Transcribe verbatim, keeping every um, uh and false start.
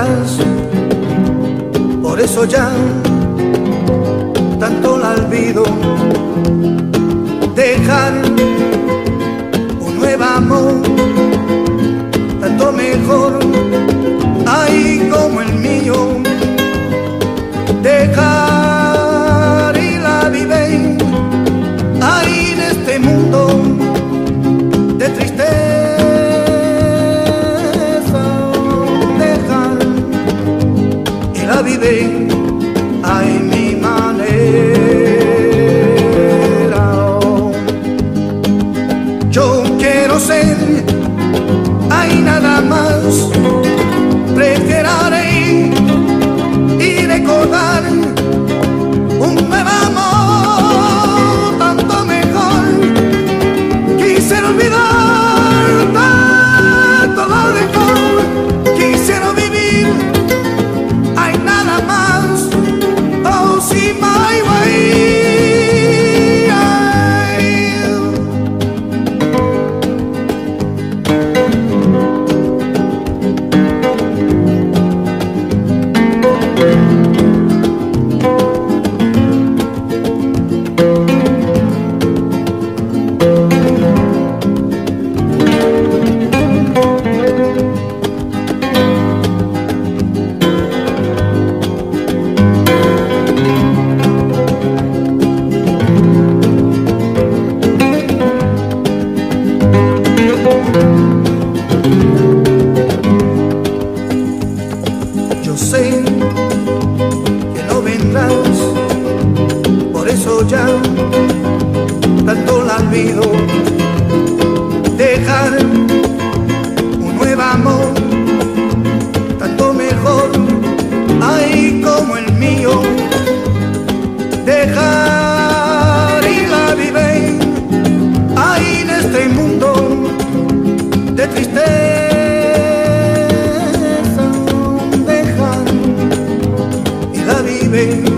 vendrás, por eso ya tanto la olvido. Dejar un nuevo amor, tanto mejor, ay, como el mío. Dejar y la vive, ay, en este mundo de tristeza. Dejar y la vive, ay, mi manera. Yo quiero ser, ay, nada más, preferiré y recordar un nuevo amor, tanto mejor. Quisiera olvidar tanto lo mejor, quisiera vivir, hay nada más, oh, see my way. Yo sé que no vendrás, por eso ya tanto la olvido. Dejar un nuevo amor, tanto mejor, ay, como el mío. Dejar y la vive, ay, en este mundo de tristeza. Dejar y la vive,